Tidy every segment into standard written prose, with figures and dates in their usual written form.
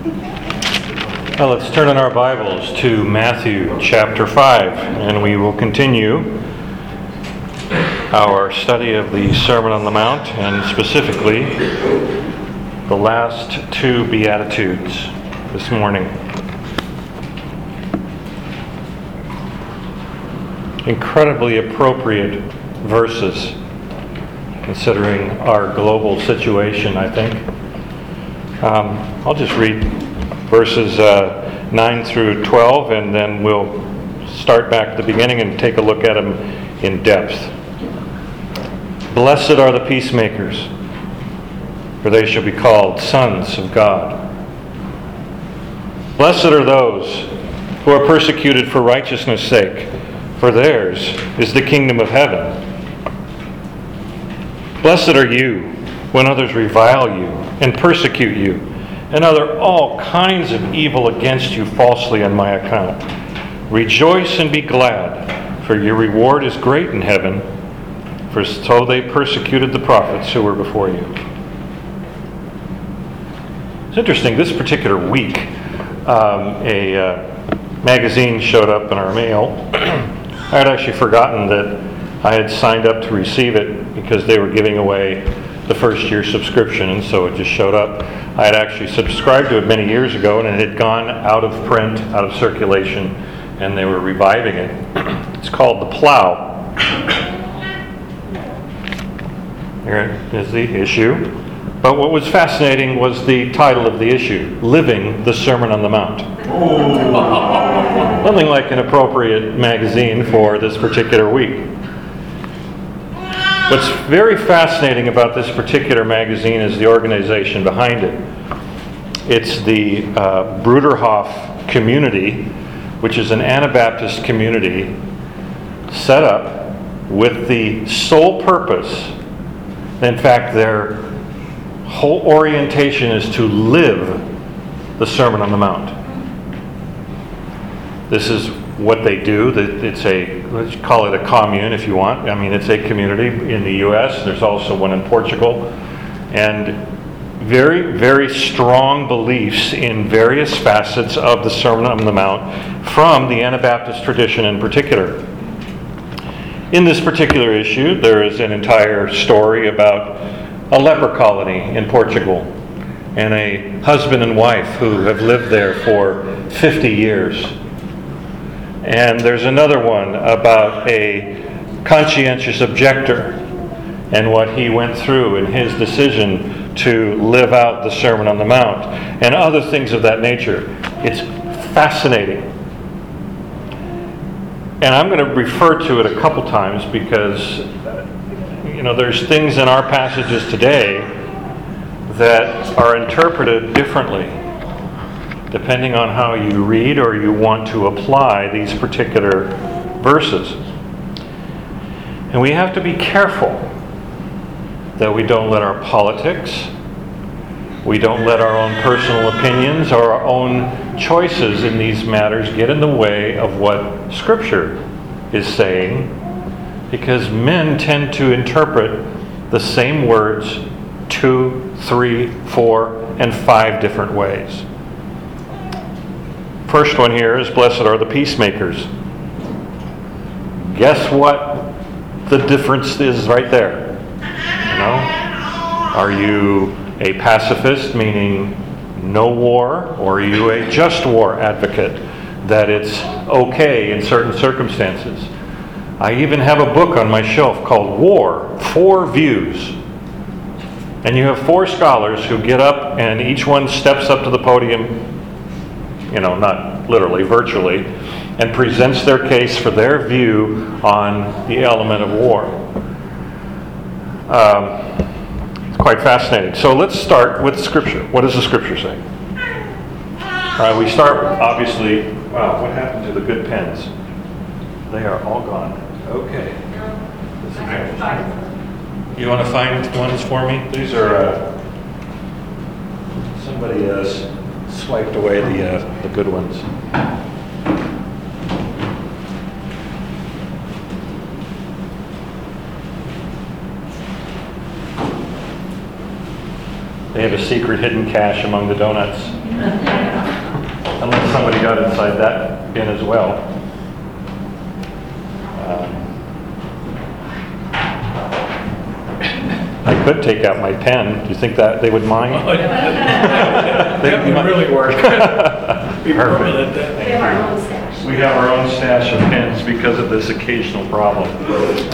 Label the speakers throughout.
Speaker 1: Well, let's turn in our Bibles to Matthew chapter 5, and we will continue our study of the Sermon on the Mount, and specifically the last two Beatitudes this morning. Incredibly appropriate verses considering our global situation, I think. I'll just read verses 9 through 12, and then we'll start back at the beginning and take a look at them in depth. Blessed are the peacemakers, for they shall be called sons of God. Blessed are those who are persecuted for righteousness' sake, for theirs is the kingdom of heaven. Blessed are you when others revile you and persecute you, and utter all kinds of evil against you falsely on my account. Rejoice and be glad, for your reward is great in heaven, for so they persecuted the prophets who were before you. It's interesting, this particular week, a magazine showed up in our mail. I had actually forgotten that I had signed up to receive it because they were giving away the first year subscription, and so it just showed up. I had actually subscribed to it many years ago, and it had gone out of print, out of circulation, and they were reviving it. It's called The Plow. Here is the issue. But what was fascinating was the title of the issue, Living the Sermon on the Mount. Nothing like an appropriate magazine for this particular week. What's very fascinating about this particular magazine is the organization behind it. It's the Bruderhof community, which is an Anabaptist community set up with the sole purpose, in fact, their whole orientation is to live the Sermon on the Mount. This is what they do. It's let's call it a commune if you want. I mean, it's a community in the U.S. There's also one in Portugal. And very, very strong beliefs in various facets of the Sermon on the Mount from the Anabaptist tradition in particular. In this particular issue, there is an entire story about a leper colony in Portugal and a husband and wife who have lived there for 50 years. And there's another one about a conscientious objector and what he went through in his decision to live out the Sermon on the Mount and other things of that nature. It's fascinating. And I'm going to refer to it a couple times because, there's things in our passages today that are interpreted differently depending on how you read or you want to apply these particular verses. And we have to be careful that we don't let our politics, we don't let our own personal opinions or our own choices in these matters get in the way of what Scripture is saying, because men tend to interpret the same words 2, 3, 4, and 5 different ways. First one here is, blessed are the peacemakers. Guess what the difference is right there? Are you a pacifist, meaning no war, or are you a just war advocate, that it's okay in certain circumstances? I even have a book on my shelf called War, 4 Views. And you have 4 scholars who get up and each one steps up to the podium, not literally, virtually, and presents their case for their view on the element of war. It's quite fascinating. So let's start with Scripture. What does the Scripture say? We start, obviously, wow, what happened to the good pens? They are all gone. Okay. You want to find ones for me? These are, somebody has swiped away the good ones. They have a secret hidden cache among the donuts. Unless somebody got inside that bin as well. I could take out my pen. Do you think that they would mind?
Speaker 2: That would really work. Be permanent then.
Speaker 3: We have our own stash.
Speaker 1: We have our own stash of pens because of this occasional problem.
Speaker 3: Wasn't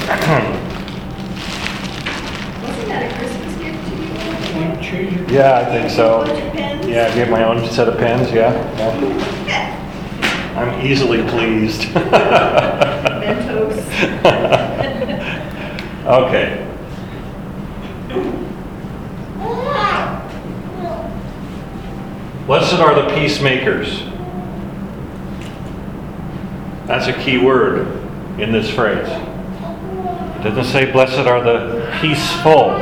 Speaker 3: that a Christmas gift to you?
Speaker 2: You choose your-
Speaker 1: Yeah, I think so.
Speaker 3: Bunch of pens?
Speaker 1: Yeah, I gave my own set of pens, yeah. I'm easily pleased.
Speaker 3: Mentos.
Speaker 1: Okay. Blessed are the peacemakers. That's a key word in this phrase. It doesn't say blessed are the peaceful.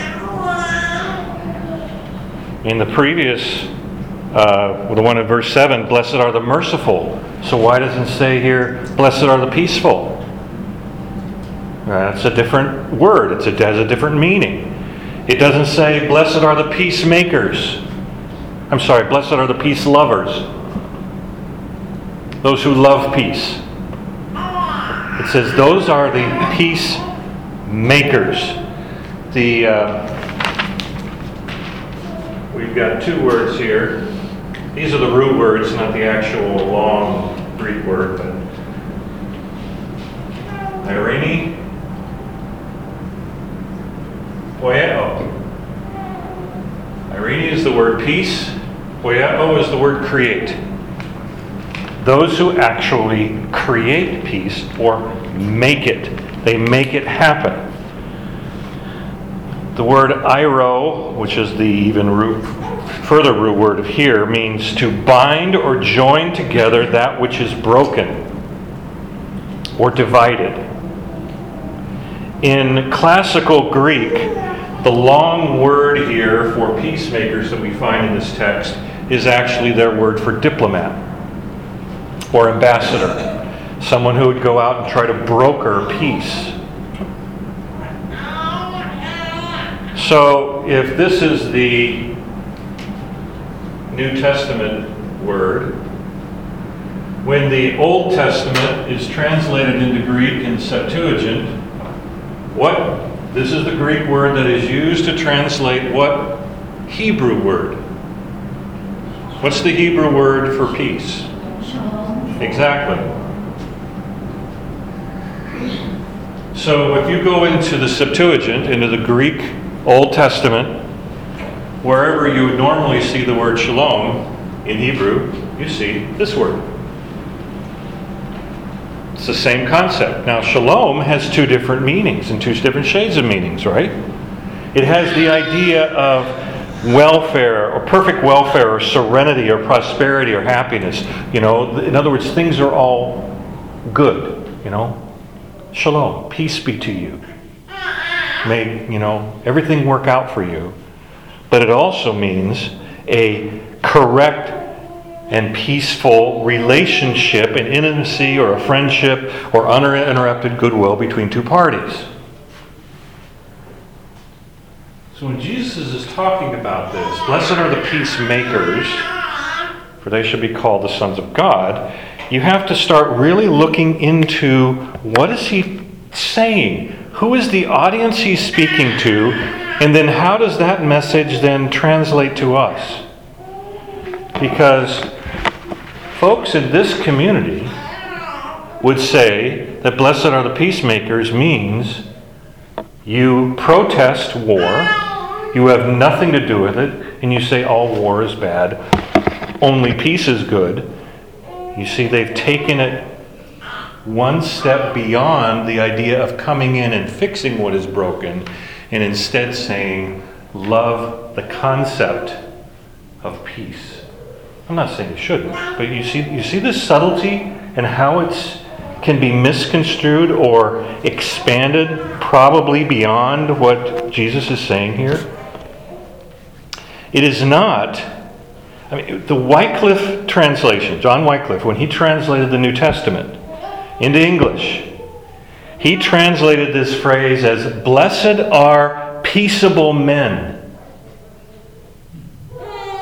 Speaker 1: In the previous, the one in verse 7, blessed are the merciful. So why doesn't it say here, blessed are the peaceful? That's a different word. It has a different meaning. It doesn't say, blessed are the peacemakers. I'm sorry, blessed are the peace lovers. Those who love peace. It says, those are the peacemakers. We've got two words here. These are the root words, not the actual long Greek word, but Irene, poieo. Irene is the word peace. Poieo is the word create. Those who actually create peace or make it. They make it happen. The word eiro, which is the even further root word of here, means to bind or join together that which is broken or divided. In classical Greek, the long word here for peacemakers that we find in this text is actually their word for diplomat or ambassador. Someone who would go out and try to broker peace. So if this is the New Testament word, when the Old Testament is translated into Greek in Septuagint, this is the Greek word that is used to translate what Hebrew word? What's the Hebrew word for peace?
Speaker 3: Shalom.
Speaker 1: Exactly. So if you go into the Septuagint, into the Greek Old Testament, wherever you would normally see the word shalom in Hebrew, you see this word. It's the same concept. Now, shalom has two different meanings and two different shades of meanings, right? It has the idea of welfare or perfect welfare or serenity or prosperity or happiness. You know, in other words, things are all good, you know. Shalom, peace be to you. May, everything work out for you. But it also means a correct and peaceful relationship, an intimacy or a friendship or uninterrupted goodwill between two parties. So when Jesus is talking about this, blessed are the peacemakers, for they should be called the sons of God, you have to start really looking into what is he saying? Who is the audience he's speaking to? And then how does that message then translate to us? Because folks in this community would say that blessed are the peacemakers means you protest war, you have nothing to do with it, and you say all war is bad, only peace is good. You see, they've taken it one step beyond the idea of coming in and fixing what is broken, and instead saying, love the concept of peace. I'm not saying you shouldn't, but you see this subtlety and how it can be misconstrued or expanded probably beyond what Jesus is saying here. It is not, the Wycliffe translation, John Wycliffe, when he translated the New Testament into English, he translated this phrase as, blessed are peaceable men.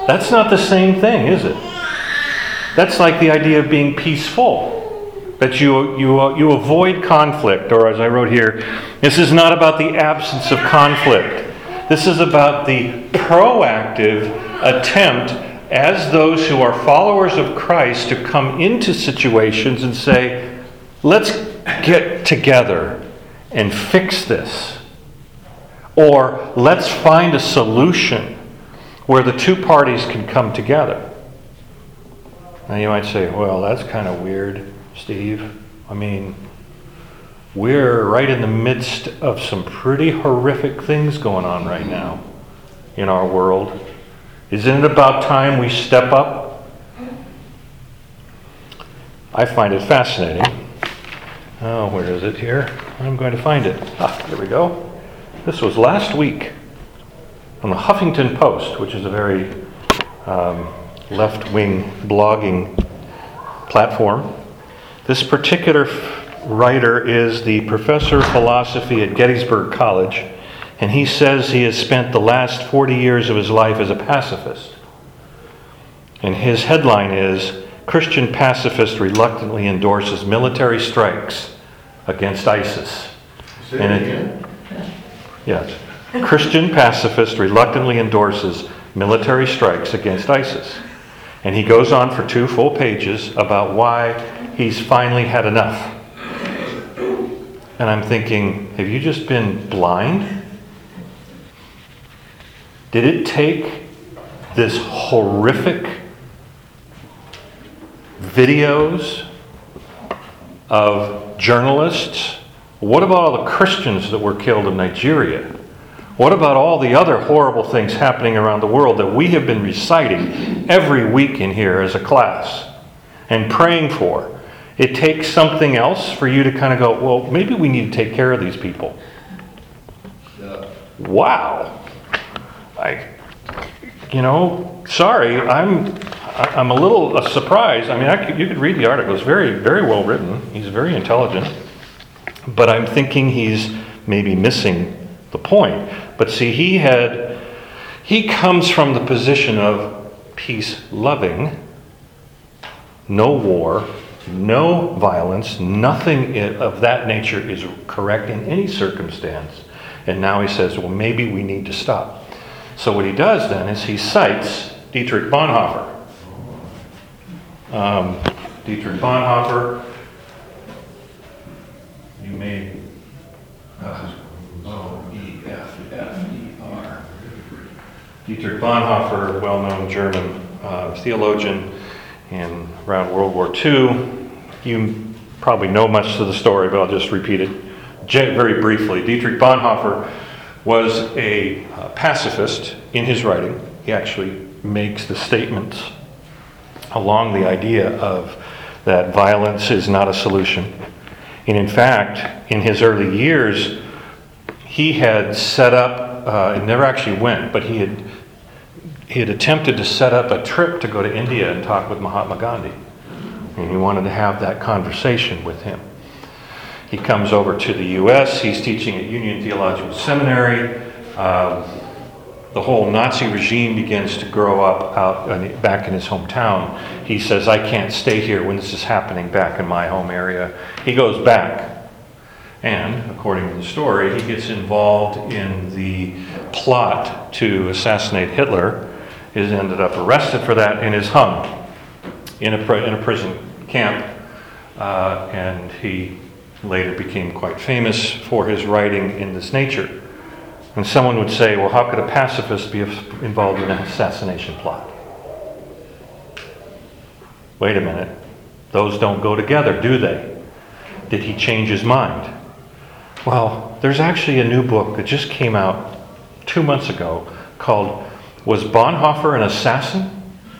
Speaker 1: That's not the same thing, is it? That's like the idea of being peaceful. That you avoid conflict, or as I wrote here, this is not about the absence of conflict. This is about the proactive attempt as those who are followers of Christ to come into situations and say, let's get together and fix this. Or let's find a solution where the two parties can come together. Now you might say, well, that's kind of weird, Steve. I mean, we're right in the midst of some pretty horrific things going on right now in our world. Isn't it about time we step up? I find it fascinating. Oh, where is it here? I'm going to find it. There we go. This was last week on the Huffington Post, which is a very left-wing blogging platform. This particular writer is the professor of philosophy at Gettysburg College, and he says he has spent the last 40 years of his life as a pacifist. And his headline is, Christian pacifist reluctantly endorses military strikes against ISIS.
Speaker 2: Say it again.
Speaker 1: Yes. Christian pacifist reluctantly endorses military strikes against ISIS. And he goes on for 2 full pages about why he's finally had enough. And I'm thinking, have you just been blind? Did it take this horrific videos of journalists? What about all the Christians that were killed in Nigeria? What about all the other horrible things happening around the world that we have been reciting every week in here as a class and praying for? It takes something else for you to kind of go, well, maybe we need to take care of these people.
Speaker 2: Yeah.
Speaker 1: Wow. Sorry, I'm a little surprised. I mean, you could read the article. It's very, very well written. He's very intelligent. But I'm thinking he's maybe missing the point. But see, he comes from the position of peace-loving, no war, no violence, nothing of that nature is correct in any circumstance. And now he says, well, maybe we need to stop. So what he does then is he cites Dietrich Bonhoeffer. Dietrich Bonhoeffer, you may... O-E-F-F-E-R. Dietrich Bonhoeffer, well-known German theologian in around World War II. You probably know much of the story, but I'll just repeat it very briefly. Dietrich Bonhoeffer was a pacifist in his writing. He actually makes the statements along the idea of that violence is not a solution. And in fact, in his early years, he had set up, it never actually went, but he had attempted to set up a trip to go to India and talk with Mahatma Gandhi. And he wanted to have that conversation with him. He comes over to the U.S. He's teaching at Union Theological Seminary. The whole Nazi regime begins to grow up back in his hometown. He says, I can't stay here when this is happening back in my home area. He goes back. And, according to the story, he gets involved in the plot to assassinate Hitler, is ended up arrested for that, and is hung in a prison camp. And he later became quite famous for his writing in this nature. And someone would say, well, how could a pacifist be involved in an assassination plot? Wait a minute. Those don't go together, do they? Did he change his mind? Well, there's actually a new book that just came out 2 months ago called Was Bonhoeffer an Assassin?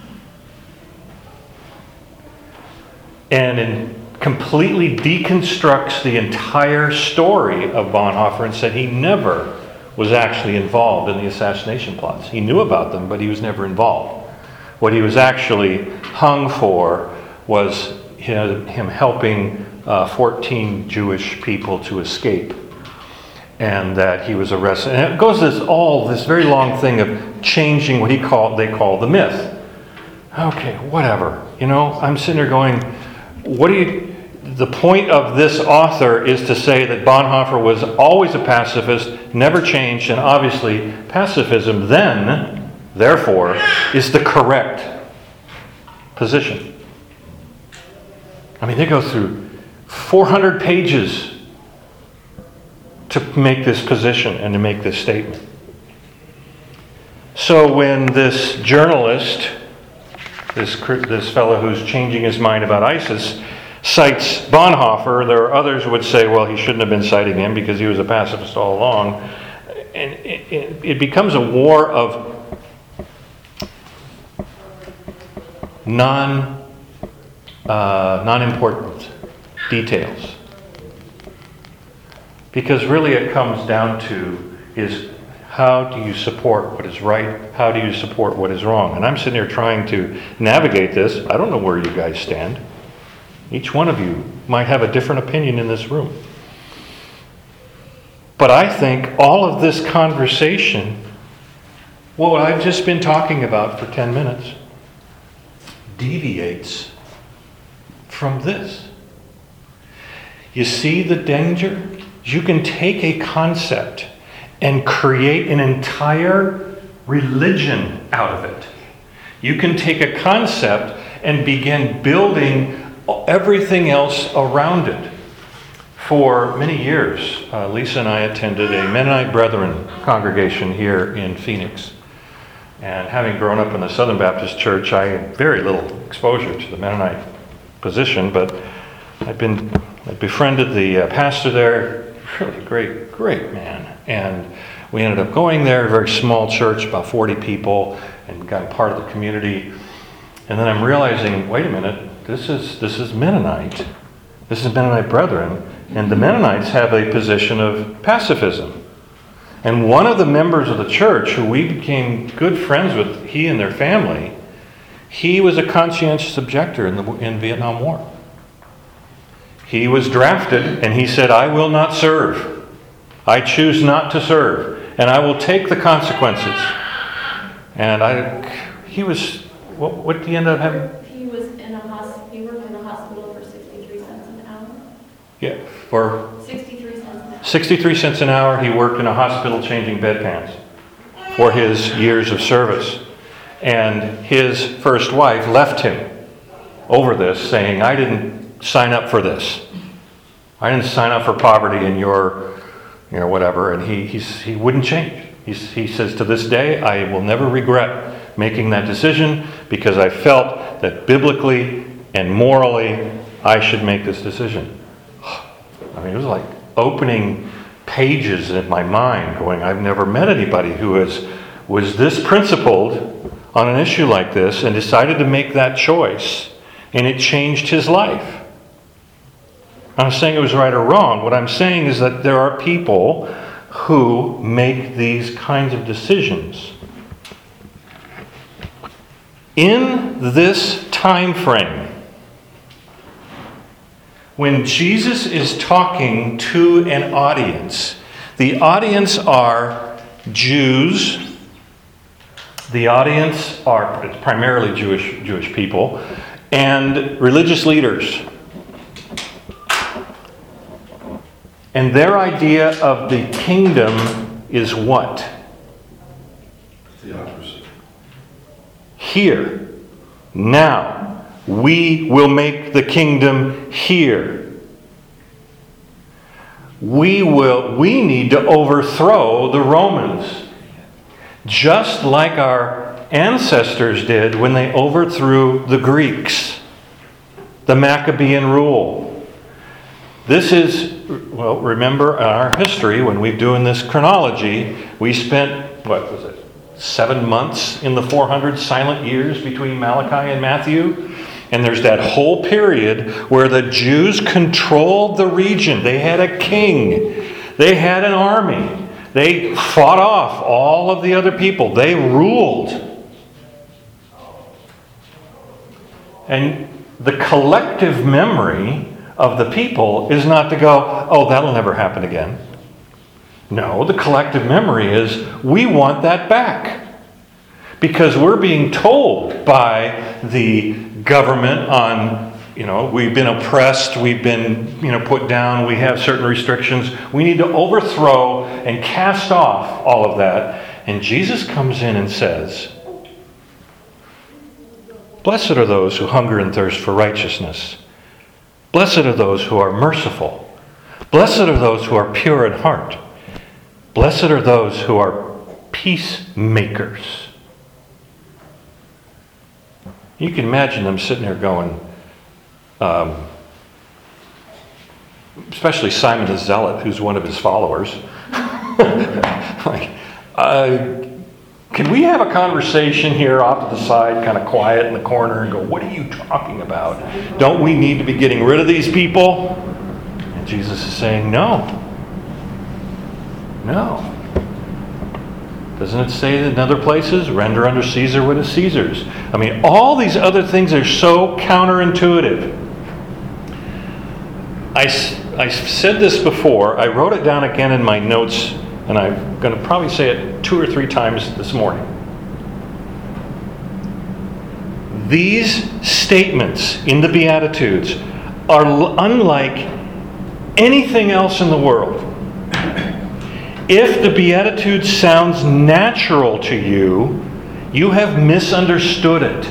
Speaker 1: And it completely deconstructs the entire story of Bonhoeffer and said he never was actually involved in the assassination plots. He knew about them, but he was never involved. What he was actually hung for was him helping 14 Jewish people to escape, and that he was arrested. And it goes this very long thing of changing what they call the myth. Okay, whatever. I'm sitting there going, the point of this author is to say that Bonhoeffer was always a pacifist, never changed, and obviously pacifism then, therefore, is the correct position. I mean, they go through 400 pages to make this position and to make this statement. So when this journalist, this fellow who's changing his mind about ISIS, cites Bonhoeffer, there are others who would say, well, he shouldn't have been citing him because he was a pacifist all along. And it becomes a war of non-important details. Because really it comes down to is how do you support what is right? How do you support what is wrong? And I'm sitting here trying to navigate this. I don't know where you guys stand. Each one of you might have a different opinion in this room. But I think all of this conversation, what I've just been talking about for 10 minutes, deviates from this. You see the danger? You can take a concept and create an entire religion out of it. You can take a concept and begin building everything else around it. For many years, Lisa and I attended a Mennonite Brethren congregation here in Phoenix. And having grown up in the Southern Baptist Church, I had very little exposure to the Mennonite position, but I befriended the pastor there, really great man. And we ended up going there, a very small church, about 40 people, and got part of the community. And then I'm realizing, wait a minute, this is Mennonite. This is Mennonite Brethren. And the Mennonites have a position of pacifism. And one of the members of the church, who we became good friends with, he and their family, he was a conscientious objector in the Vietnam War. He was drafted, and he said, I will not serve. I choose not to serve. And I will take the consequences. And what did he end up having?
Speaker 4: He worked in a hospital for 63 cents an hour.
Speaker 1: Yeah, for
Speaker 4: 63 cents an hour.
Speaker 1: 63 cents an hour, he worked in a hospital changing bedpans for his years of service. And his first wife left him over this, saying, I didn't sign up for this. I didn't sign up for poverty in your, whatever. And he wouldn't change. He says, to this day, I will never regret making that decision because I felt that biblically and morally I should make this decision. I mean, it was like opening pages in my mind going, I've never met anybody who was this principled on an issue like this and decided to make that choice, and it changed his life. I'm not saying it was right or wrong. What I'm saying is that there are people who make these kinds of decisions. In this time frame, when Jesus is talking to an audience, the audience are Jews. The audience are primarily Jewish people and religious leaders. And their idea of the kingdom is what?
Speaker 5: Theocracy.
Speaker 1: Here. Now. We will make the kingdom here. We need to overthrow the Romans. Just like our ancestors did when they overthrew the Greeks. The Maccabean rule. This is, remember our history, when we're doing this chronology, we spent, 7 months in the 400 silent years between Malachi and Matthew? And there's that whole period where the Jews controlled the region. They had a king. They had an army. They fought off all of the other people. They ruled. And the collective memory of the people is not to go, oh, that'll never happen again. No, the collective memory is, we want that back. because we're being told by the government on, we've been oppressed, we've been, put down, we have certain restrictions. We need to overthrow and cast off all of that. And Jesus comes in and says, "Blessed are those who hunger and thirst for righteousness. Blessed are those who are merciful. Blessed are those who are pure in heart. Blessed are those who are peacemakers." You can imagine them sitting there going, especially Simon the Zealot, who's one of his followers. Can we have a conversation here off to the side, kind of quiet in the corner, and go, "What are you talking about? Don't we need to be getting rid of these people?" And Jesus is saying, no. Doesn't it say in other places, render unto Caesar what is Caesar's? I mean, all these other things are so counterintuitive. I said this before. I wrote it down again in my notes, and I'm going to probably say it 2 or 3 times this morning. These statements in the Beatitudes are unlike anything else in the world. If the Beatitudes sounds natural to you, you have misunderstood it.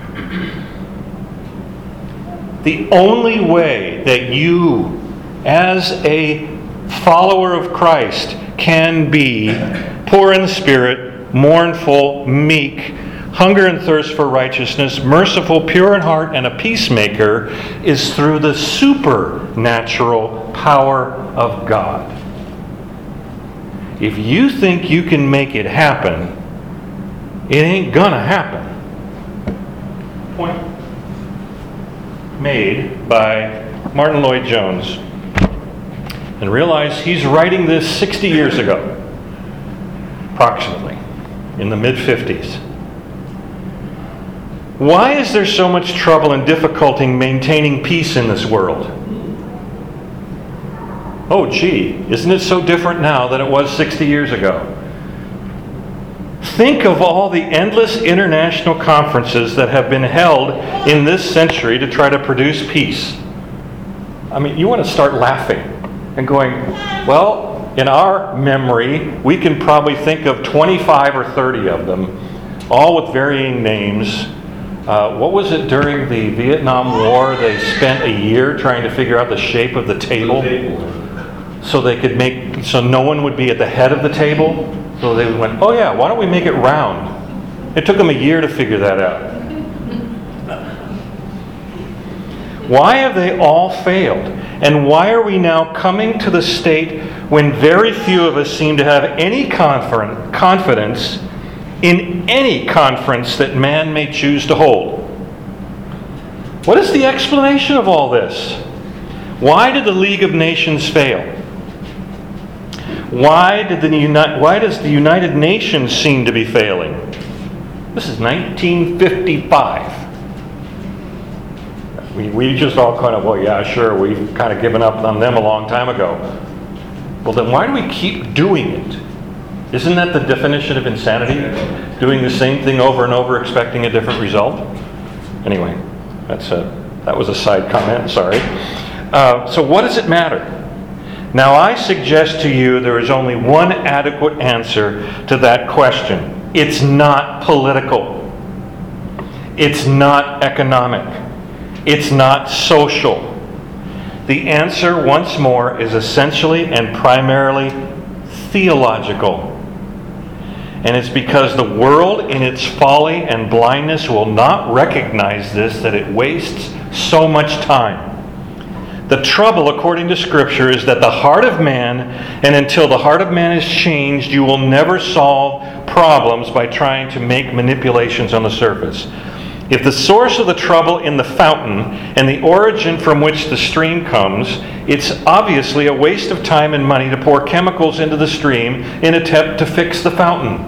Speaker 1: The only way that you, as a follower of Christ, can be poor in the spirit, mournful, meek, hunger and thirst for righteousness, merciful, pure in heart, and a peacemaker, is through the supernatural power of God. If you think you can make it happen, it ain't gonna happen. Point made by Martin Lloyd-Jones. And realize he's writing this 60 years ago, approximately, in the mid-50s. Why is there so much trouble and difficulty maintaining peace in this world? Oh, gee, isn't it so different now than it was 60 years ago? Think of all the endless international conferences that have been held in this century to try to produce peace. I mean, you want to start laughing and going, well, in our memory, we can probably think of 25 or 30 of them, all with varying names. What was it during the Vietnam War? They spent a year trying to figure out the shape of the table. So they could so no one would be at the head of the table. So they went, oh yeah, why don't we make it round? It took them a year to figure that out. Why have they all failed? And why are we now coming to the state when very few of us seem to have any confidence in any conference that man may choose to hold? What is the explanation of all this? Why did the League of Nations fail? Why does the United Nations seem to be failing? This is 1955. We just all kind of, well, yeah, sure, we've kind of given up on them a long time ago. Well, then why do we keep doing it? Isn't that the definition of insanity? Doing the same thing over and over, expecting a different result? Anyway, that was a side comment, sorry. So what does it matter? Now, I suggest to you there is only one adequate answer to that question. It's not political. It's not economic. It's not social. The answer, once more, is essentially and primarily theological. And it's because the world, in its folly and blindness, will not recognize this, that it wastes so much time. The trouble, according to Scripture, is that the heart of man, and until the heart of man is changed, you will never solve problems by trying to make manipulations on the surface. If the source of the trouble in the fountain and the origin from which the stream comes, it's obviously a waste of time and money to pour chemicals into the stream in an attempt to fix the fountain.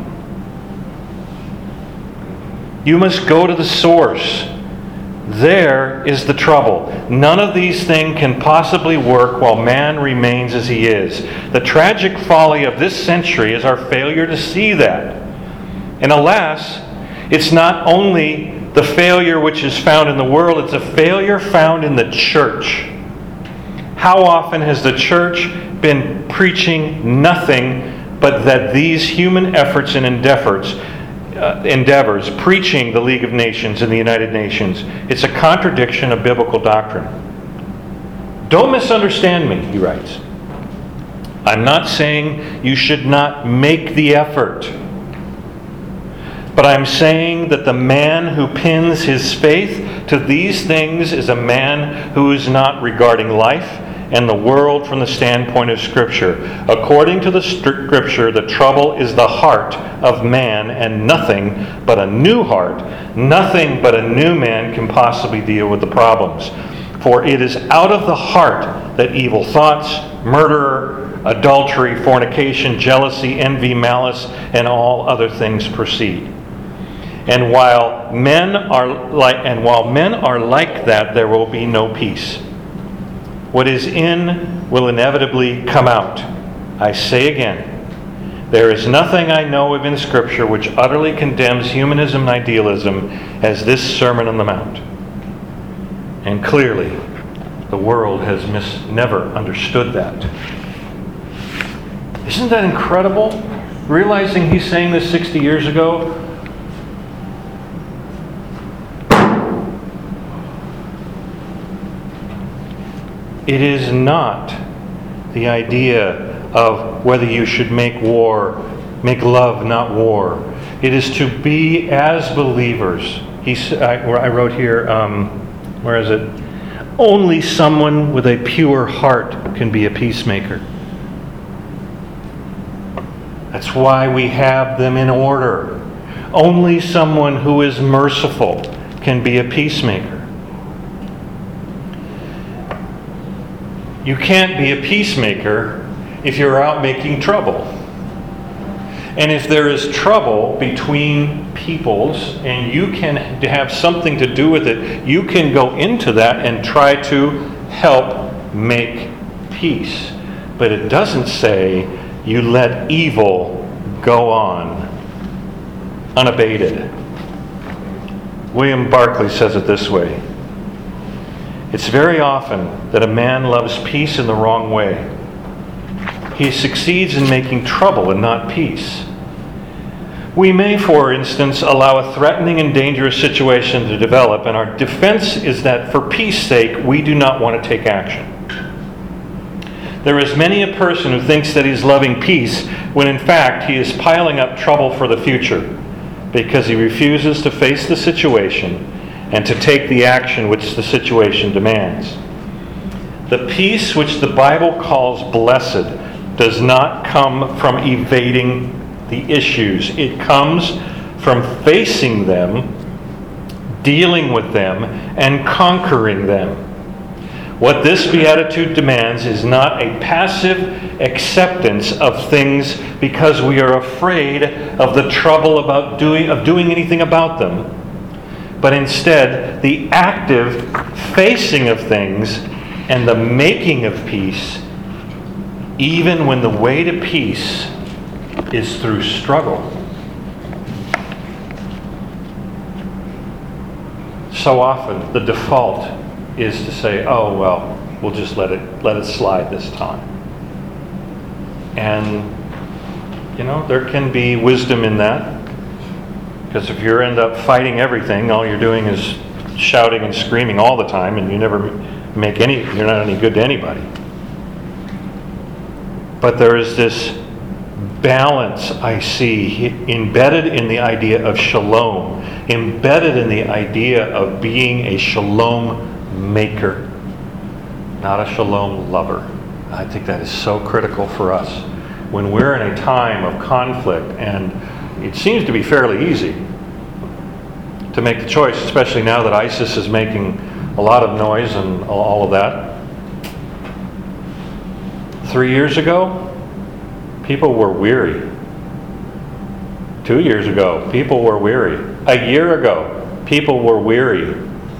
Speaker 1: You must go to the source. There is the trouble. None of these things can possibly work while man remains as he is. The tragic folly of this century is our failure to see that. And alas, It's not only the failure which is found in the world, it's a failure found in the church. How often has the church been preaching nothing but that these human efforts and endeavors, preaching the League of Nations and the United Nations, it's a contradiction of biblical doctrine. Don't misunderstand me, he writes. I'm not saying you should not make the effort. But I'm saying that the man who pins his faith to these things is a man who is not regarding life and the world from the standpoint of Scripture. According to the Scripture, the trouble is the heart of man, and nothing but a new heart, nothing but a new man can possibly deal with the problems. For it is out of the heart that evil thoughts, murder, adultery, fornication, jealousy, envy, malice, and all other things proceed. And while men are like that, there will be no peace. What is in will inevitably come out. I say again, there is nothing I know of in Scripture which utterly condemns humanism and idealism as this Sermon on the Mount. And clearly, the world has never understood that. Isn't that incredible? Realizing he's saying this 60 years ago. It is not the idea of whether you should make love, not war. It is to be as believers. I wrote here, where is it? Only someone with a pure heart can be a peacemaker. That's why we have them in order. Only someone who is merciful can be a peacemaker. You can't be a peacemaker if you're out making trouble. And if there is trouble between peoples and you can have something to do with it, you can go into that and try to help make peace. But it doesn't say you let evil go on unabated. William Barclay says it this way. It's very often that a man loves peace in the wrong way. He succeeds in making trouble and not peace. We may, for instance, allow a threatening and dangerous situation to develop, and our defense is that for peace sake, we do not want to take action. There is many a person who thinks that he's loving peace when in fact he is piling up trouble for the future because he refuses to face the situation and to take the action which the situation demands. The peace which the Bible calls blessed does not come from evading the issues. It comes from facing them, dealing with them, and conquering them. What this beatitude demands is not a passive acceptance of things because we are afraid of the trouble of doing anything about them, but instead the active facing of things and the making of peace, even when the way to peace is through struggle. So often the default is to say, oh well, we'll just let it slide this time. And there can be wisdom in that. Because if you end up fighting everything, all you're doing is shouting and screaming all the time, and you never you're not any good to anybody. But there is this balance I see embedded in the idea of shalom, embedded in the idea of being a shalom maker, not a shalom lover. I think that is so critical for us. When we're in a time of conflict, and it seems to be fairly easy to make the choice, especially now that ISIS is making a lot of noise and all of that. 3 years ago, people were weary. 2 years ago, people were weary. A year ago, people were weary.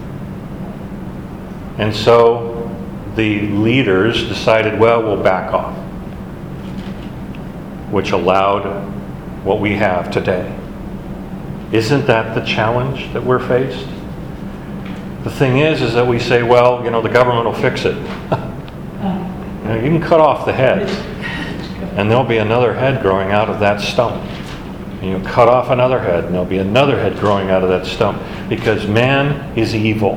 Speaker 1: And so the leaders decided, well, we'll back off, which allowed what we have today. Isn't that the challenge that we're faced? The thing is that we say, well, the government will fix it. You can cut off the head, and there'll be another head growing out of that stump. And you cut off another head, and there'll be another head growing out of that stump. Because man is evil.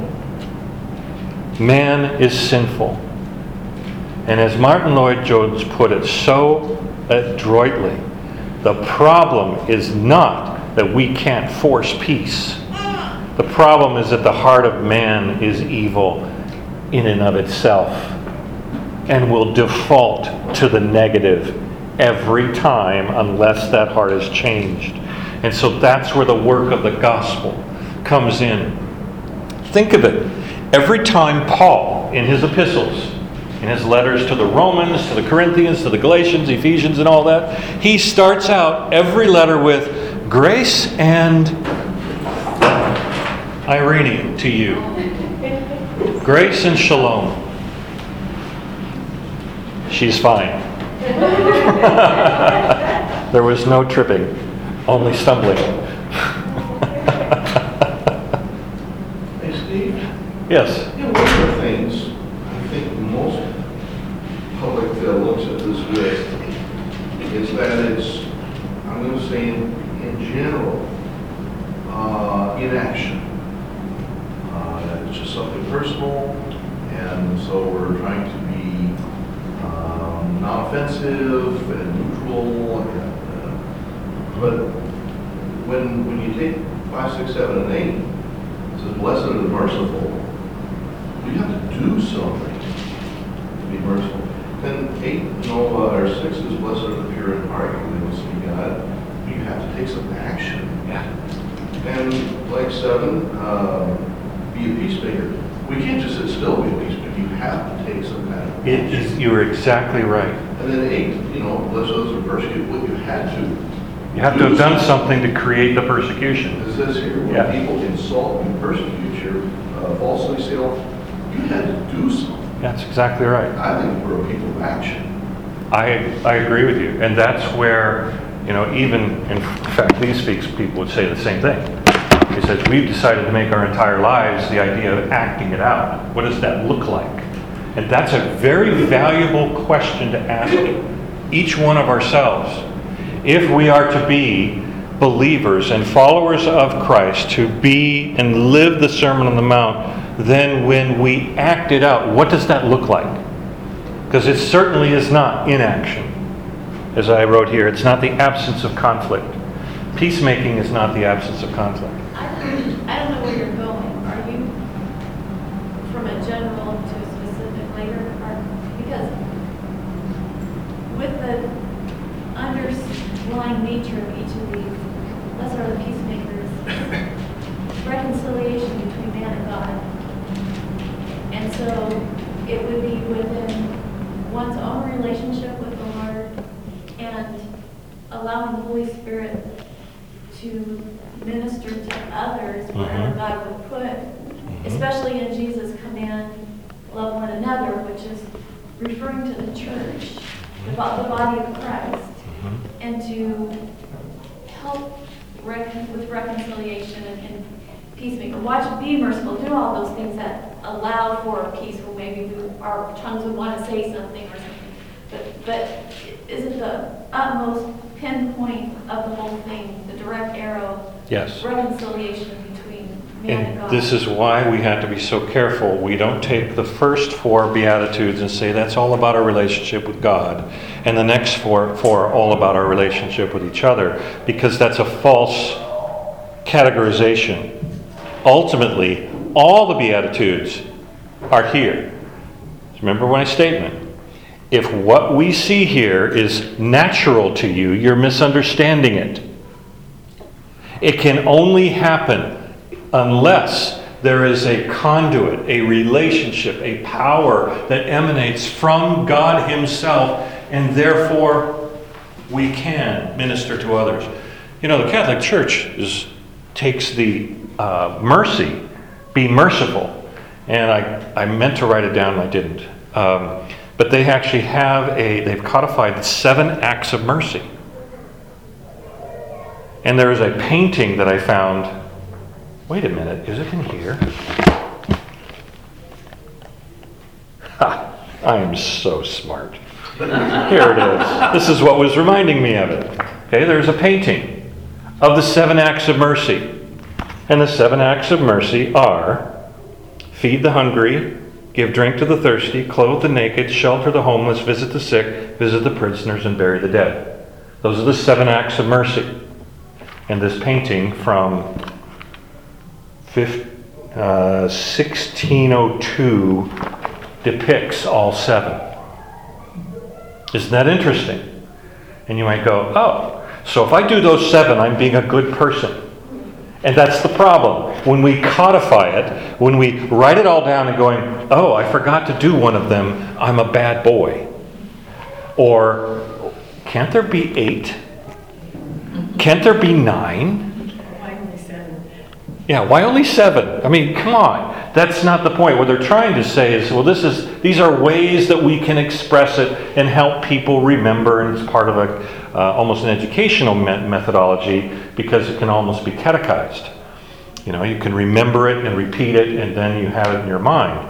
Speaker 1: Man is sinful. And as Martin Lloyd-Jones put it so adroitly, the problem is not that we can't force peace. The problem is that the heart of man is evil in and of itself and will default to the negative every time unless that heart is changed. And so that's where the work of the gospel comes in. Think of it. Every time Paul, in his epistles, in his letters to the Romans, to the Corinthians, to the Galatians, Ephesians, and all that, he starts out every letter with grace and irene to you. Grace and shalom. She's fine. There was no tripping, only stumbling.
Speaker 5: Hey, Steve?
Speaker 1: Yes.
Speaker 5: One of the things I think most public looks at this with is that it's, I'm going to say in general, inaction. It's just something personal, and so we're trying to be non-offensive and neutral. But when you take 5, 6, 7, and 8, it says, blessed are the merciful. You have to do something to be merciful. Then 8, or 6 is blessed are the pure in heart, they will see God. You have to take some action.
Speaker 1: Yeah.
Speaker 5: And like 7, be a peacemaker. We can't just sit still, be a peacemaker. You have to take some kind of action.
Speaker 1: You're exactly right.
Speaker 5: And then 8, blessed are those who persecute. What you had to.
Speaker 1: You have to have done something to create the persecution.
Speaker 5: It says here, when people insult and persecute you, falsely say, you had to do something.
Speaker 1: That's exactly right.
Speaker 5: I think we're a people of action.
Speaker 1: I agree with you. And that's where, even, in fact, these people would say the same thing. He says, we've decided to make our entire lives the idea of acting it out. What does that look like? And that's a very valuable question to ask each one of ourselves. If we are to be believers and followers of Christ, to be and live the Sermon on the Mount, then when we act it out, what does that look like? Because it certainly is not inaction. As I wrote here, it's not the absence of conflict. Peacemaking is not the absence of conflict.
Speaker 4: I don't know where you're going. Are you from a general to a specific later? Because with the underlying nature of each of these, blessed are the peacemakers, reconciliation between man and God. And so it would be within one's own relationship with the Lord and allowing the Holy Spirit to minister to others wherever God would put, especially in Jesus' command, love one another, which is referring to the church, about the body of Christ, and to help with reconciliation and peacemaking. Watch, be merciful, do all those things that allow for peace, when maybe our tongues would want to say something or something. But is it the utmost pinpoint of the whole thing, the direct arrow?
Speaker 1: Yes.
Speaker 4: Reconciliation between man and God.
Speaker 1: And this is why we have to be so careful. We don't take the first 4 Beatitudes and say that's all about our relationship with God, and the next four are all about our relationship with each other, because that's a false categorization. Ultimately, all the Beatitudes are here. Remember my statement. If what we see here is natural to you, you're misunderstanding it. It can only happen unless there is a conduit, a relationship, a power that emanates from God Himself, and therefore we can minister to others. The Catholic Church takes the mercy, be merciful. And I meant to write it down and I didn't. But they actually they've codified 7 acts of mercy. And there is a painting that I found. Wait a minute, is it in here? Ha, I am so smart. Here it is. This is what was reminding me of it. Okay, there's a painting of the 7 acts of mercy. And the 7 acts of mercy are: feed the hungry, give drink to the thirsty, clothe the naked, shelter the homeless, visit the sick, visit the prisoners, and bury the dead. Those are the 7 acts of mercy. And this painting from 1602 depicts all 7. Isn't that interesting? And you might go, oh, so if I do those 7, I'm being a good person. And that's the problem. When we codify it, when we write it all down and going, oh, I forgot to do one of them, I'm a bad boy. Or, can't there be 8? Can't there be 9?
Speaker 3: Why only 7?
Speaker 1: Yeah, why only 7? I mean, come on. That's not the point. What they're trying to say is, well, these are ways that we can express it and help people remember, and it's part of almost an educational methodology, because it can almost be catechized. You know, you can remember it and repeat it, and then you have it in your mind.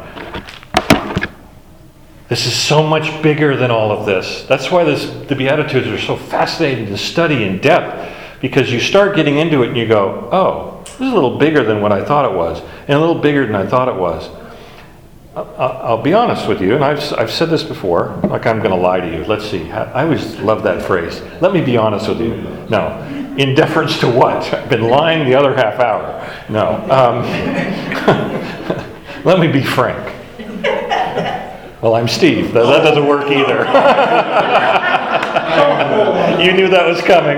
Speaker 1: This is so much bigger than all of this. That's why the Beatitudes are so fascinating to study in depth, because you start getting into it and you go, oh, this is a little bigger than what I thought it was, and a little bigger than I thought it was. I'll be honest with you, and I've said this before, like I'm going to lie to you. Let's see. I always love that phrase. Let me be honest with you. No. In deference to what? I've been lying the other half hour. No. Let me be frank. Well, I'm Steve. That doesn't work either. You knew that was coming.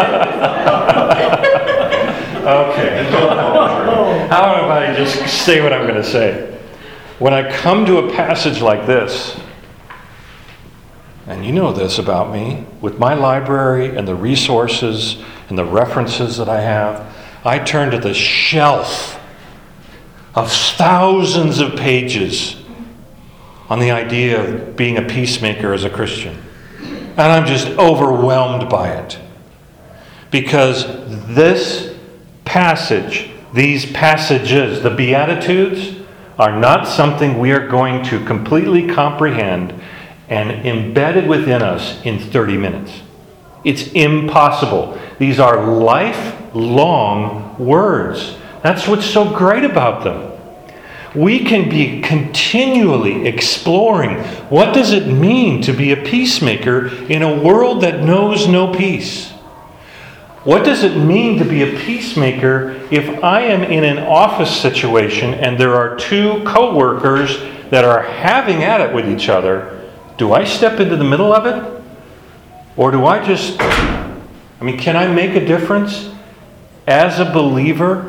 Speaker 1: Okay. How about I just say what I'm going to say? When I come to a passage like this, and you know this about me, with my library and the resources and the references that I have, I turn to the shelf of thousands of pages on the idea of being a peacemaker as a Christian. And I'm just overwhelmed by it. Because this passage, these passages, the Beatitudes, are not something we are going to completely comprehend and embedded within us in 30 minutes. It's impossible. These are lifelong words. That's what's so great about them. We can be continually exploring, what does it mean to be a peacemaker in a world that knows no peace? What does it mean to be a peacemaker if I am in an office situation and there are 2 co-workers that are having at it with each other? Do I step into the middle of it? Or do I just, can I make a difference as a believer?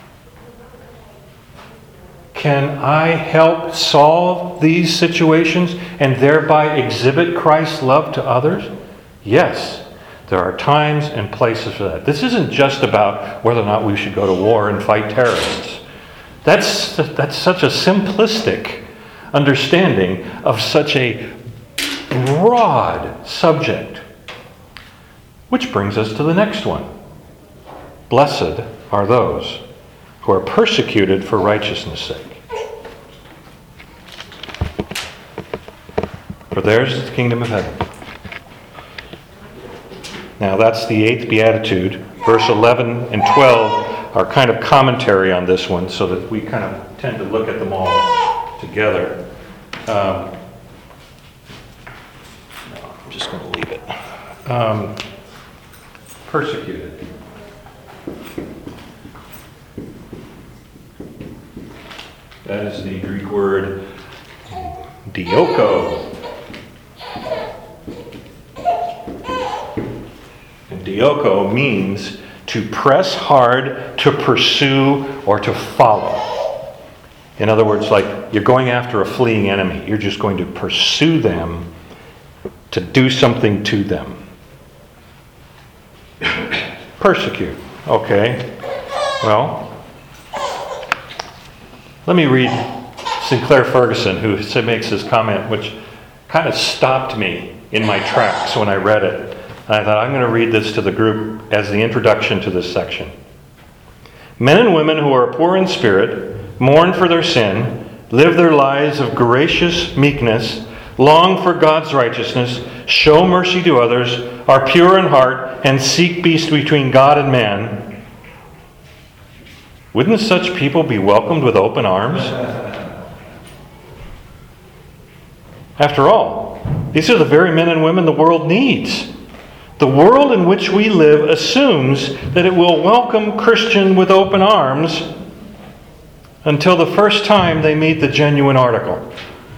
Speaker 1: Can I help solve these situations and thereby exhibit Christ's love to others? Yes, there are times and places for that. This isn't just about whether or not we should go to war and fight terrorists. That's such a simplistic understanding of such a broad subject. Which brings us to the next one. Blessed are those who are persecuted for righteousness' sake. For theirs is the kingdom of heaven. Now that's the 8th Beatitude. Verse 11 and 12 are kind of commentary on this one, so that we kind of tend to look at them all together. No, I'm just going to leave it. Persecuted. That is the Greek word dioko. And dioko means to press hard, to pursue, or to follow. In other words, like you're going after a fleeing enemy. You're just going to pursue them to do something to them. Persecute. Okay. Well, let me read Sinclair Ferguson, who makes this comment, which kind of stopped me in my tracks when I read it. I thought I'm going to read this to the group as the introduction to this section. Men and women who are poor in spirit, mourn for their sin, live their lives of gracious meekness, long for God's righteousness, show mercy to others, are pure in heart, and seek peace between God and man. Wouldn't such people be welcomed with open arms? After all, these are the very men and women the world needs. The world in which we live assumes that it will welcome Christian with open arms until the first time they meet the genuine article.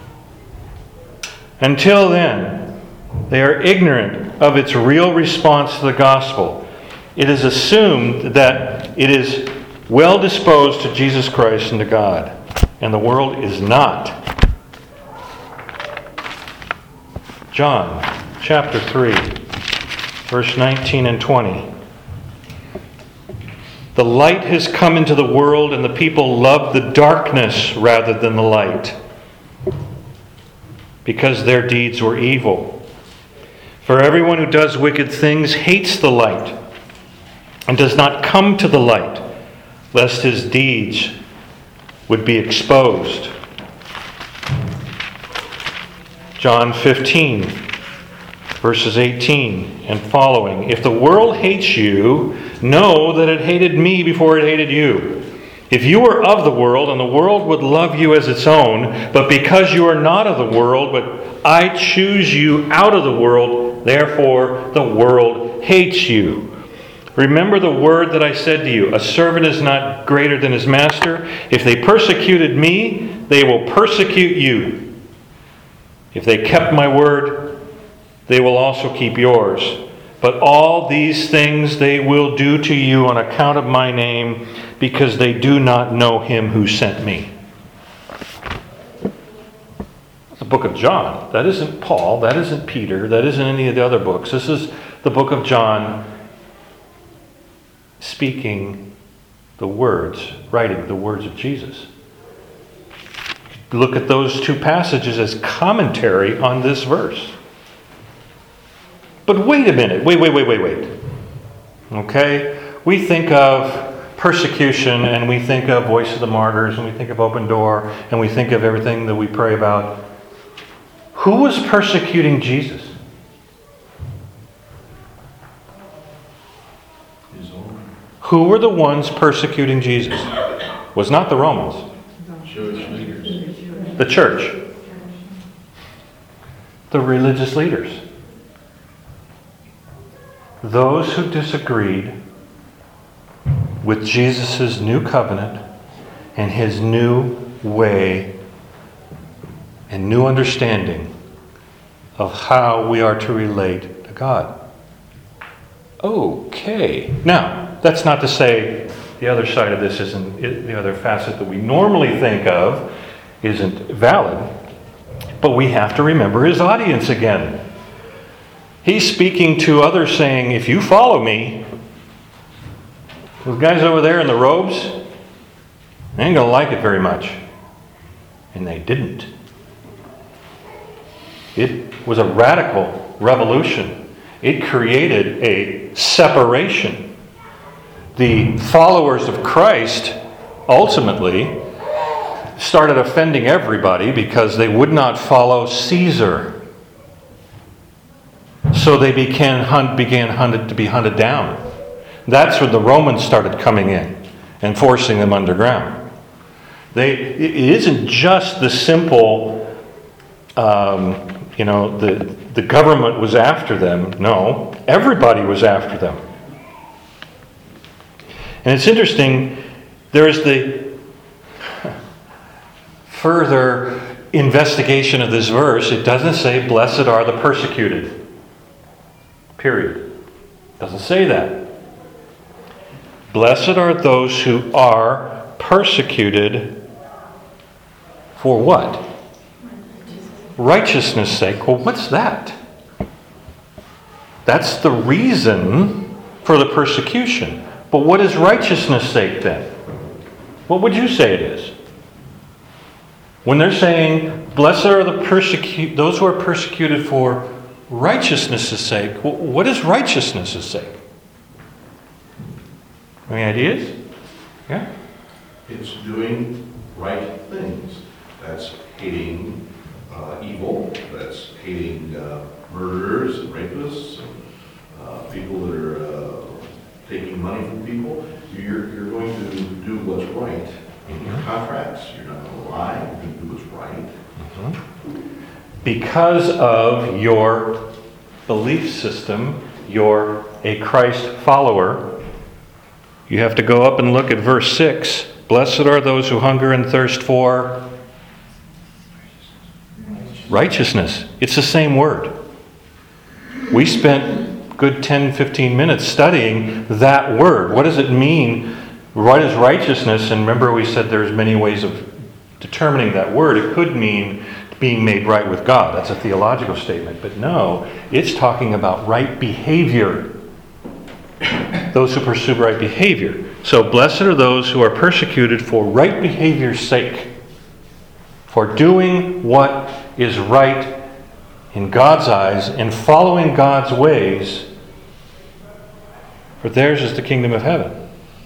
Speaker 1: Until then, they are ignorant of its real response to the gospel. It is assumed that it is well disposed to Jesus Christ and to God, and the world is not. John chapter 3, verse 19 and 20. The light has come into the world, and the people love the darkness rather than the light, because their deeds were evil. For everyone who does wicked things hates the light, and does not come to the light, lest his deeds would be exposed. John 15, verses 18 and following. If the world hates you, know that it hated me before it hated you. If you were of the world, and the world would love you as its own, but because you are not of the world, but I choose you out of the world, therefore the world hates you. Remember the word that I said to you, a servant is not greater than his master. If they persecuted me, they will persecute you. If they kept my word, they will also keep yours. But all these things they will do to you on account of my name, because they do not know him who sent me. That's the book of John. That isn't Paul. That isn't Peter. That isn't any of the other books. This is the book of John speaking the words, writing the words of Jesus. Look at those two passages as commentary on this verse. But wait a minute. Wait. Okay? We think of persecution, and we think of Voice of the Martyrs, and we think of Open Door, and we think of everything that we pray about. Who was persecuting Jesus? Who were the ones persecuting Jesus? It was not the Romans.
Speaker 5: Jewish leaders.
Speaker 1: The church. The religious leaders. Those who disagreed with Jesus' new covenant and his new way and new understanding of how we are to relate to God. Okay. Now, that's not to say the other side of this isn't, the other facet that we normally think of isn't valid, but we have to remember his audience again. He's speaking to others saying, if you follow me, those guys over there in the robes, they ain't going to like it very much. And they didn't. It was a radical revolution. It created a separation. The followers of Christ ultimately started offending everybody because they would not follow Caesar. So they began to be hunted down. That's when the Romans started coming in and forcing them underground. It isn't just the simple, the government was after them. No, everybody was after them. And it's interesting, there's the further investigation of this verse. It doesn't say, blessed are the persecuted. Period. It doesn't say that. Blessed are those who are persecuted for what? Righteousness' sake. Well, what's that? That's the reason for the persecution. But what is righteousness' sake then? What would you say it is? When they're saying, blessed are those who are persecuted for righteousness' sake. What is righteousness' sake? Any ideas? Yeah?
Speaker 5: It's doing right things. That's hating evil. That's hating murderers and rapists and people that are taking money from people. You're going to do what's right in your contracts. You're not going to lie. You're going to do what's right.
Speaker 1: Because of your belief system, you're a Christ follower, you have to go up and look at verse 6. Blessed are those who hunger and thirst for righteousness. It's the same word. We spent good 10, 15 minutes studying that word. What does it mean? What is righteousness? And remember we said there's many ways of determining that word. It could mean being made right with God. That's a theological statement. But no, it's talking about right behavior. Those who pursue right behavior. So blessed are those who are persecuted for right behavior's sake. For doing what is right in God's eyes and following God's ways. For theirs is the kingdom of heaven.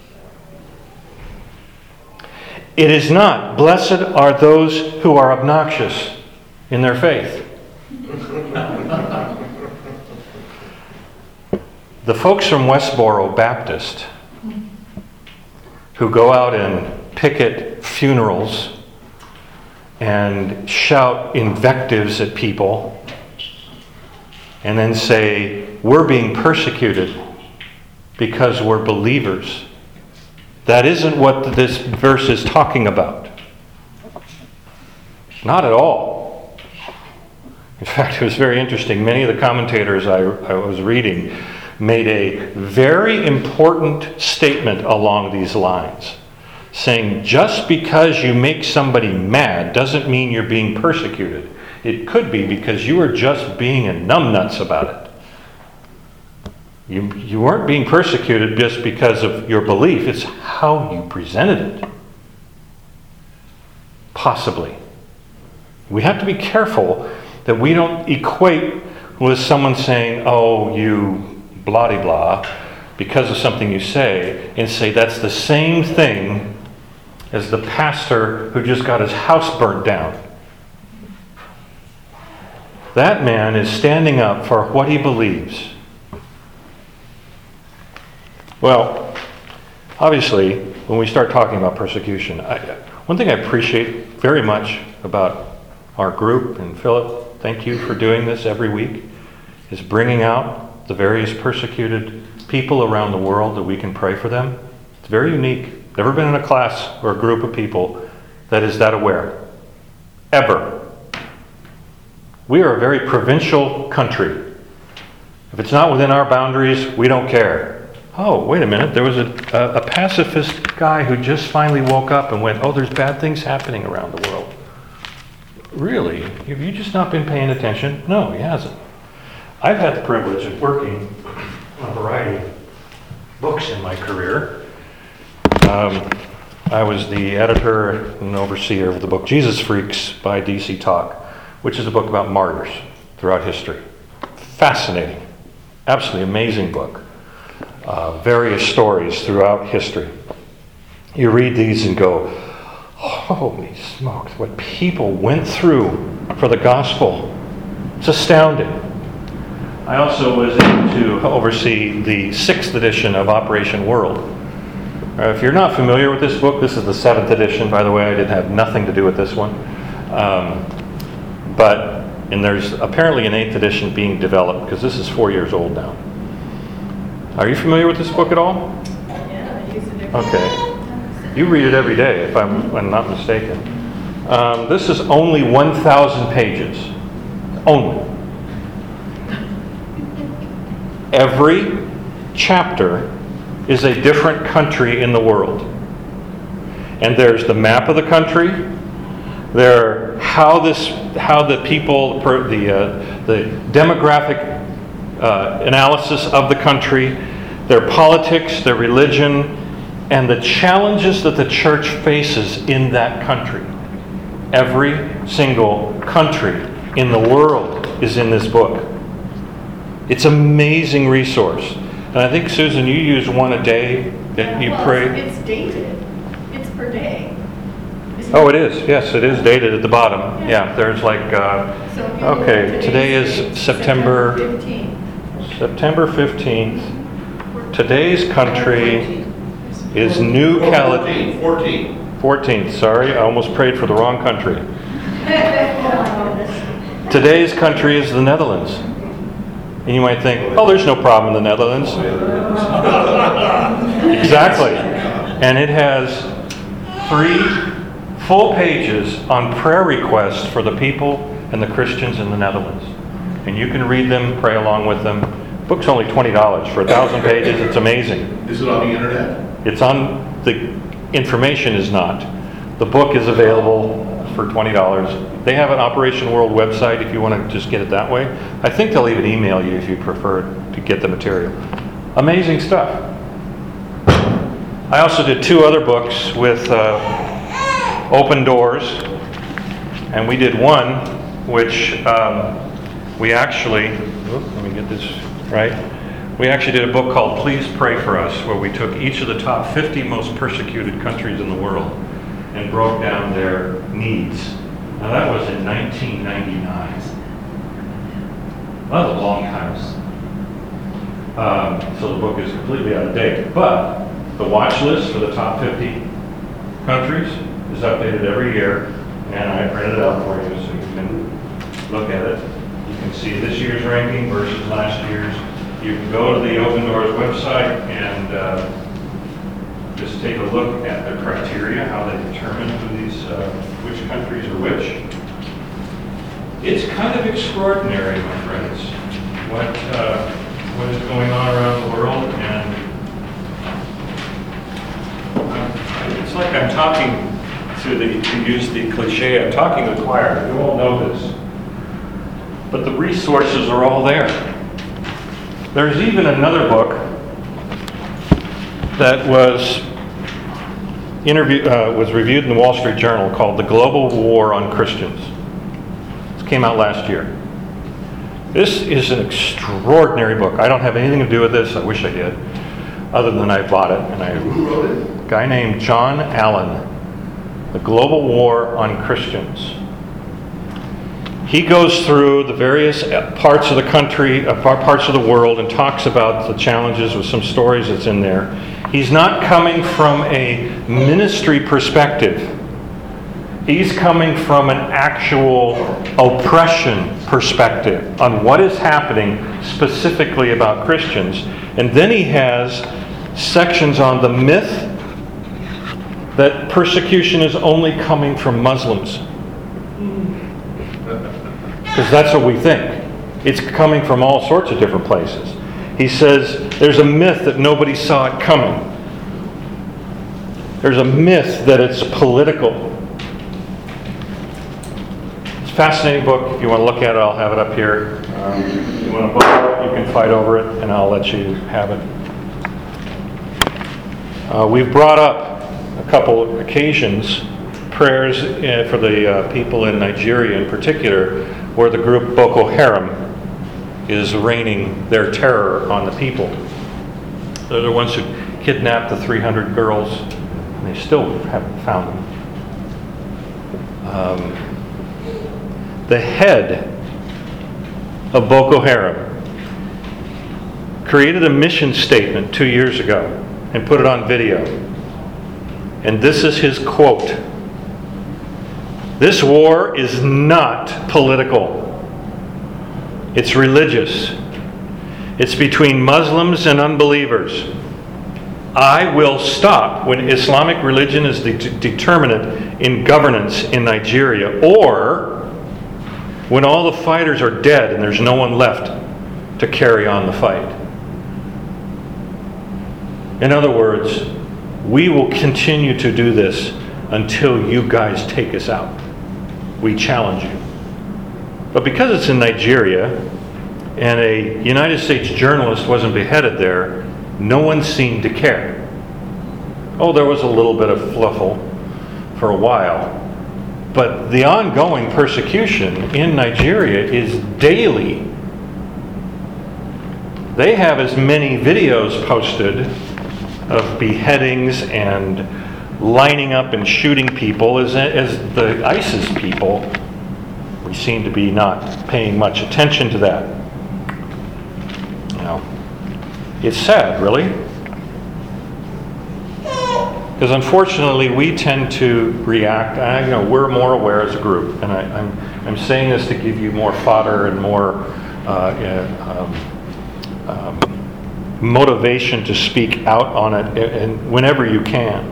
Speaker 1: It is not, blessed are those who are obnoxious in their faith. The folks from Westboro Baptist who go out and picket funerals and shout invectives at people and then say, we're being persecuted because we're believers. That isn't what this verse is talking about. Not at all. In fact, it was very interesting. Many of the commentators I was reading made a very important statement along these lines, saying just because you make somebody mad doesn't mean you're being persecuted. It could be because you were just being a numbnuts about it. You weren't being persecuted just because of your belief. It's how you presented it. Possibly. We have to be careful that we don't equate with someone saying, oh, you blah-de-blah, because of something you say, and say that's the same thing as the pastor who just got his house burnt down. That man is standing up for what he believes. Well, obviously, when we start talking about persecution, one thing I appreciate very much about our group, and Philip, thank you for doing this every week, is bringing out the various persecuted people around the world that we can pray for them. It's very unique. Never been in a class or a group of people that is that aware. Ever. We are a very provincial country. If it's not within our boundaries, we don't care. Oh, wait a minute. There was a pacifist guy who just finally woke up and went, oh, there's bad things happening around the world. Really? Have you just not been paying attention? No, he hasn't. I've had the privilege of working on a variety of books in my career. I was the editor and overseer of the book Jesus Freaks by D.C. Talk, which is a book about martyrs throughout history. Fascinating. Absolutely amazing book. Various stories throughout history. You read these and go, holy smokes, what people went through for the gospel. It's astounding. I also was able to oversee the 6th edition of Operation World. If you're not familiar with this book, this is the 7th edition, by the way. I didn't have nothing to do with this one. And there's apparently an 8th edition being developed, because this is 4 years old now. Are you familiar with this book at all?
Speaker 3: Yeah, I use it.
Speaker 1: Okay. You read it every day, if I'm not mistaken. This is only 1,000 pages. Only. Every chapter is a different country in the world. And there's the map of the country. There how the people, the demographic analysis of the country, their politics, their religion, and the challenges that the church faces in that country. Every single country in the world is in this book. It's an amazing resource. And I think, Susan, you use one a day that you
Speaker 3: Well,
Speaker 1: pray.
Speaker 3: It's dated. It's per day. Isn't
Speaker 1: Oh, it is. Yes, it is dated at the bottom. Yeah, there's like,
Speaker 3: So if you look
Speaker 1: okay,
Speaker 3: at
Speaker 1: today
Speaker 3: today's
Speaker 1: is
Speaker 3: date,
Speaker 1: September
Speaker 3: 15th.
Speaker 1: September 15th. Today's country is New Caledonia. 14th, sorry. I almost prayed for the wrong country. Today's country is the Netherlands. And you might think, oh, there's no problem in the Netherlands. Exactly. And it has 3 full pages on prayer requests for the people and the Christians in the Netherlands. And you can read them, pray along with them. Book's only $20 for 1,000 pages. It's amazing.
Speaker 5: Is it on the internet?
Speaker 1: It's on, the information is not. The book is available for $20. They have an Operation World website if you want to just get it that way. I think they'll even email you if you prefer to get the material. Amazing stuff. I also did 2 other books with Open Doors. And we did one which we actually, let me get this right. We actually did a book called Please Pray For Us, where we took each of the top 50 most persecuted countries in the world and broke down their needs. Now that was in 1999. That was a long time. So the book is completely out of date. But the watch list for the top 50 countries is updated every year, and I printed it out for you so you can look at it. You can see this year's ranking versus last year's. You can go to the Open Doors website and just take a look at their criteria, how they determine who these, which countries are which. It's kind of extraordinary, my friends, what is going on around the world, and it's like I'm talking to use the cliche, I'm talking to the choir. You all know this, but the resources are all there. There's even another book that was reviewed in the Wall Street Journal called The Global War on Christians. It came out last year. This is an extraordinary book. I don't have anything to do with this. I wish I did, other than I bought it. And
Speaker 5: Who wrote it?
Speaker 1: a guy named John Allen, The Global War on Christians. He goes through the various parts of the country, parts of the world, and talks about the challenges with some stories that's in there. He's not coming from a ministry perspective. He's coming from an actual oppression perspective on what is happening specifically about Christians. And then he has sections on the myth that persecution is only coming from Muslims. Because that's what we think. It's coming from all sorts of different places. He says there's a myth that nobody saw it coming. There's a myth that it's political. It's a fascinating book. If you want to look at it, I'll have it up here. If you want to borrow it, you can fight over it, and I'll let you have it. We've brought up a couple of occasions prayers for the people in Nigeria in particular, where the group Boko Haram is raining their terror on the people. They're the ones who kidnapped the 300 girls, and they still haven't found them. The head of Boko Haram created a mission statement 2 years ago and put it on video. And this is his quote: "This war is not political. It's religious. It's between Muslims and unbelievers. I will stop when Islamic religion is the determinant in governance in Nigeria, or when all the fighters are dead and there's no one left to carry on the fight." In other words, we will continue to do this until you guys take us out. We challenge you. But because it's in Nigeria and a United States journalist wasn't beheaded there, no one seemed to care. Oh, there was a little bit of fluffle for a while. But the ongoing persecution in Nigeria is daily. They have as many videos posted of beheadings and lining up and shooting people as the ISIS people. We seem to be not paying much attention to that. It's sad, really. Because unfortunately, we tend to react. We're more aware as a group, and I'm saying this to give you more fodder and more motivation to speak out on it, and whenever you can.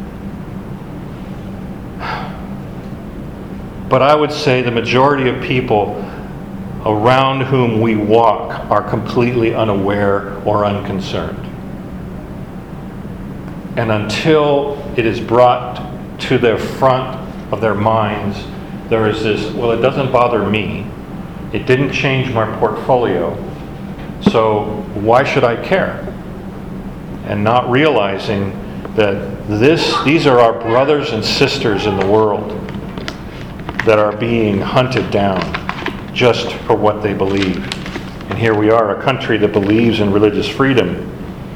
Speaker 1: But I would say the majority of people around whom we walk are completely unaware or unconcerned. And until it is brought to the front of their minds, there is this, well, it doesn't bother me. It didn't change my portfolio. So why should I care? And not realizing that these are our brothers and sisters in the world that are being hunted down just for what they believe. And here we are, a country that believes in religious freedom.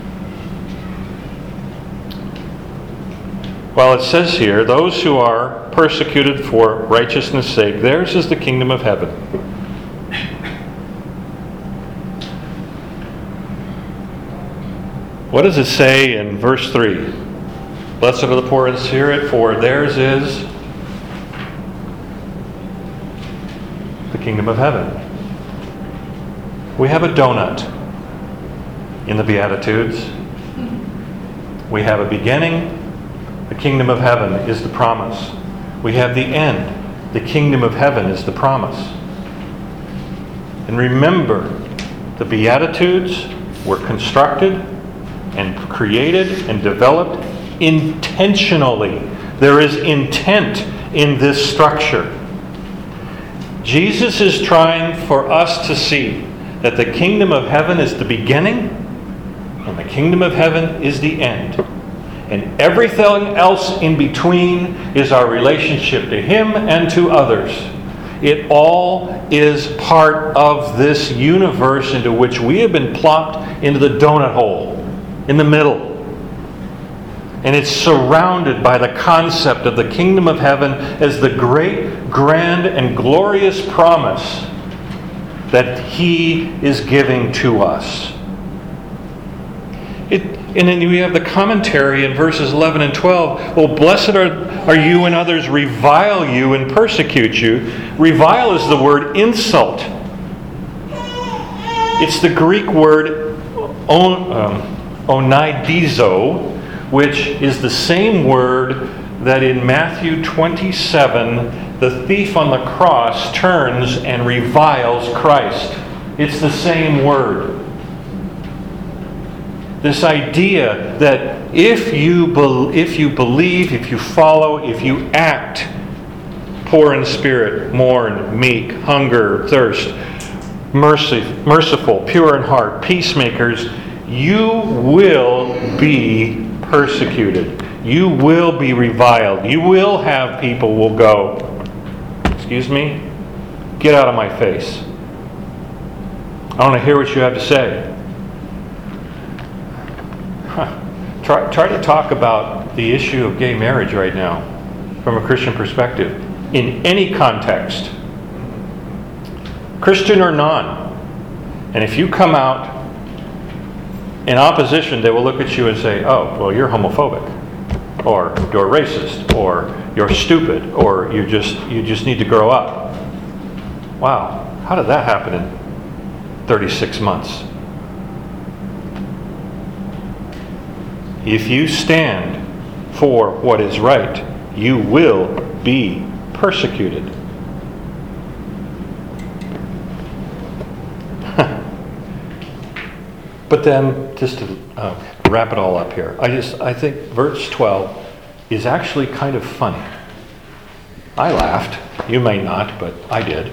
Speaker 1: Well, it says here, those who are persecuted for righteousness' sake, theirs is the kingdom of heaven. What does it say in verse 3? Blessed are the poor in spirit, for theirs is the kingdom of heaven. We have a donut in the Beatitudes. We have a beginning. The kingdom of heaven is the promise. We have the end. The kingdom of heaven is the promise. And remember, the Beatitudes were constructed and created and developed intentionally. There is intent in this structure. Jesus is trying for us to see that the kingdom of heaven is the beginning and the kingdom of heaven is the end. And everything else in between is our relationship to Him and to others. It all is part of this universe into which we have been plopped into the donut hole, in the middle. And it's surrounded by the concept of the kingdom of heaven as the great, grand, and glorious promise that He is giving to us. And then we have the commentary in verses 11 and 12. Well, blessed are you when others revile you and persecute you. Revile is the word insult. It's the Greek word oneidizo, which is the same word that in Matthew 27, the thief on the cross turns and reviles Christ. It's the same word. This idea that if you believe, if you follow, if you act poor in spirit, mourn, meek, hunger, thirst, merciful, pure in heart, peacemakers, you will be persecuted. You will be reviled. You will have people will go, excuse me, get out of my face. I want to hear what you have to say. Try to talk about the issue of gay marriage right now from a Christian perspective in any context, Christian or non. And if you come out in opposition, they will look at you and say, oh, well, you're homophobic, or you're racist, or you're stupid, or you just need to grow up. Wow, how did that happen in 36 months? If you stand for what is right, you will be persecuted. But then, just to wrap it all up here, I think verse 12 is actually kind of funny. I laughed. You may not, but I did. It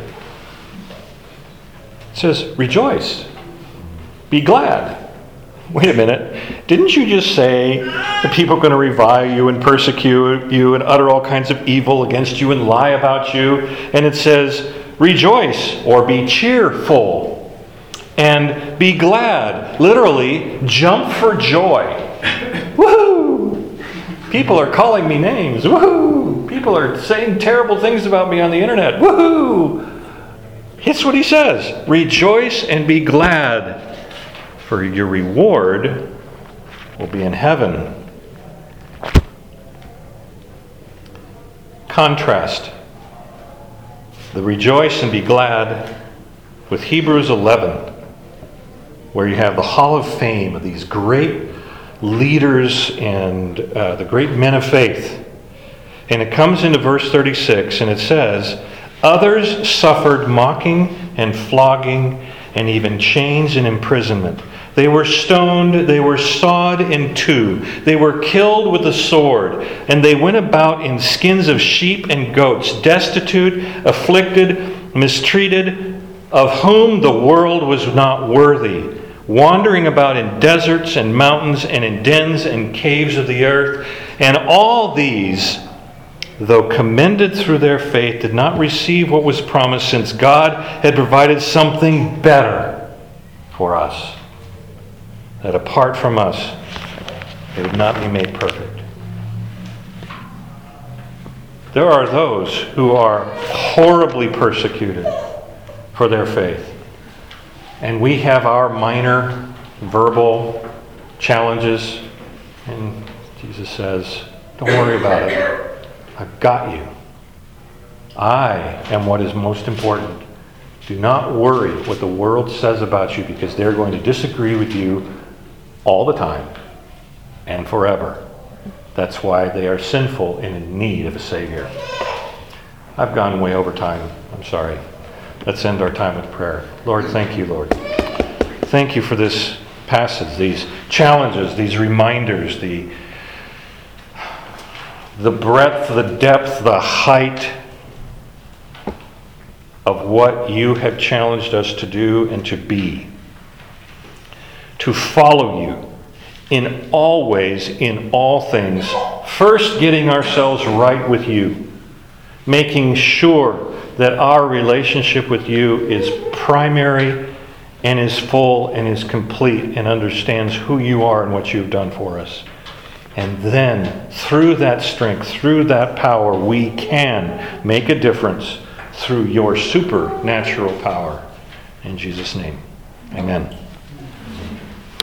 Speaker 1: says, rejoice. Be glad. Wait a minute. Didn't you just say that people are going to revile you and persecute you and utter all kinds of evil against you and lie about you? And it says, rejoice or be cheerful. and be glad. Literally, jump for joy. Woohoo! People are calling me names. Woohoo! People are saying terrible things about me on the internet. Woohoo! It's what he says. Rejoice and be glad, for your reward will be in heaven. Contrast the rejoice and be glad with Hebrews 11, where you have the hall of fame of these great leaders and the great men of faith. And it comes into verse 36, and it says, others suffered mocking and flogging and even chains and imprisonment. They were stoned, they were sawed in two, they were killed with the sword, and they went about in skins of sheep and goats, destitute, afflicted, mistreated, of whom the world was not worthy, wandering about in deserts and mountains and in dens and caves of the earth. And all these, though commended through their faith, did not receive what was promised, since God had provided something better for us, that apart from us, they would not be made perfect. There are those who are horribly persecuted for their faith. And we have our minor verbal challenges. And Jesus says, don't worry about it. I've got you. I am what is most important. Do not worry what the world says about you, because they're going to disagree with you all the time and forever. That's why they are sinful and in need of a Savior. I've gone way over time. I'm sorry. Let's end our time with prayer. Lord, thank you, Lord. Thank you for this passage, these challenges, these reminders, the breadth, the depth, the height of what you have challenged us to do and to be. To follow you in all ways, in all things. First, getting ourselves right with you. Making sure that our relationship with you is primary and is full and is complete and understands who you are and what you've done for us. And then, through that strength, through that power, we can make a difference through your supernatural power. In Jesus' name, amen.